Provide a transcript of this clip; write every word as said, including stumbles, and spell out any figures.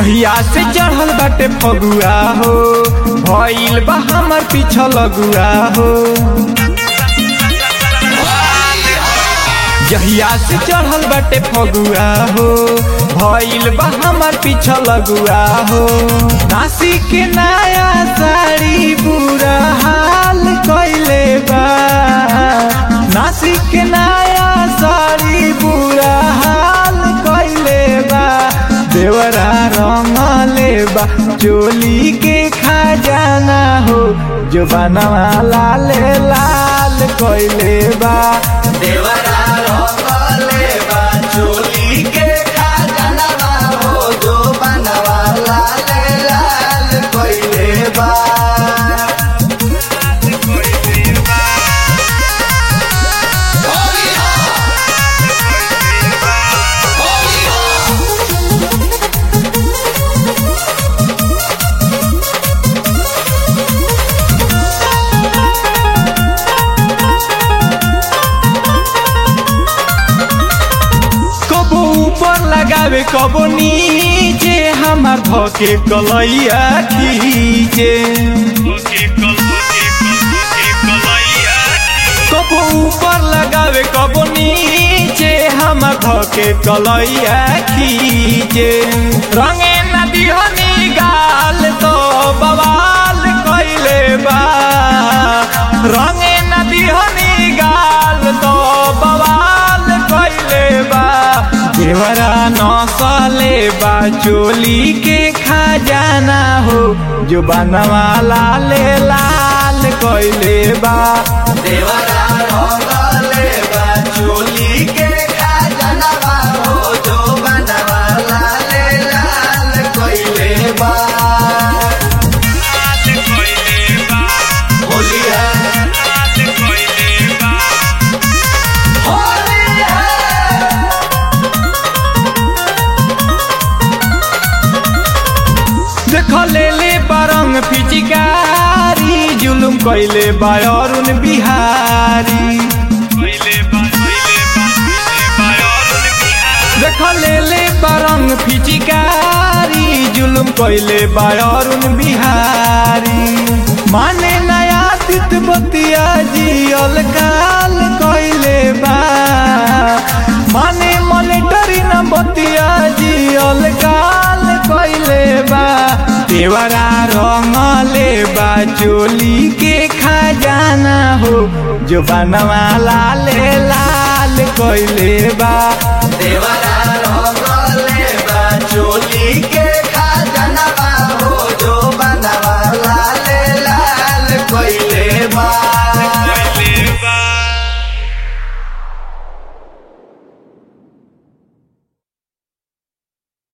जहिया से चढ़ल बाटे फगुआ हो भइल बा हमर पीछा लगुआ हो। जहिया से चढ़ल बाटे फगुआ हो भइल बा हमर पीछा लगुआ हो। नासी के नया साड़ी बुरा हाल कइले बा। नासी के नया साड़ी बुरा हाल कइले बा। देवरा रंगले बा चोली के खजाना हो जो बनवा लाल लाल कइले बा। देवरा रंगले बा चोली के खजाना हो जो बनवा लाल लाल कइले बा। लगावे कबो नीचे हमार धके कलैया खींचे। कबो ऊपर लगावे कबो नीचे हमार धके कलैया खींचे। रंगे नदी हनी गाल तो बवाल कइले बा। रंगे नदी हनी गाल तो बवाल कइले बा। देवरा नसले बा चोली के खजाना हो जो बनवा लाल लाल कइले बा। देवरा रंगले बा चोली के खजाना हो जो बनवा लाल लाल कइले बा। होली है देख ले ले बरंग फिचिकारी जुलुम कइले बा अरुण बिहारी। देख ले ले बरंग फिचिकारी जुलुम कइले बा अरुण बिहारी। माने नया तित बतिया जियल काल कइले बा। माने मॉनिटरी न बतिया जियल काल कइले बा। देवरा रंगले बा चोली के खजाना हो जो बनवा लाल लाल कइले बा। देवरा रंगले बा चोली के खजाना हो जो बनवा लाल लाल कइले बा।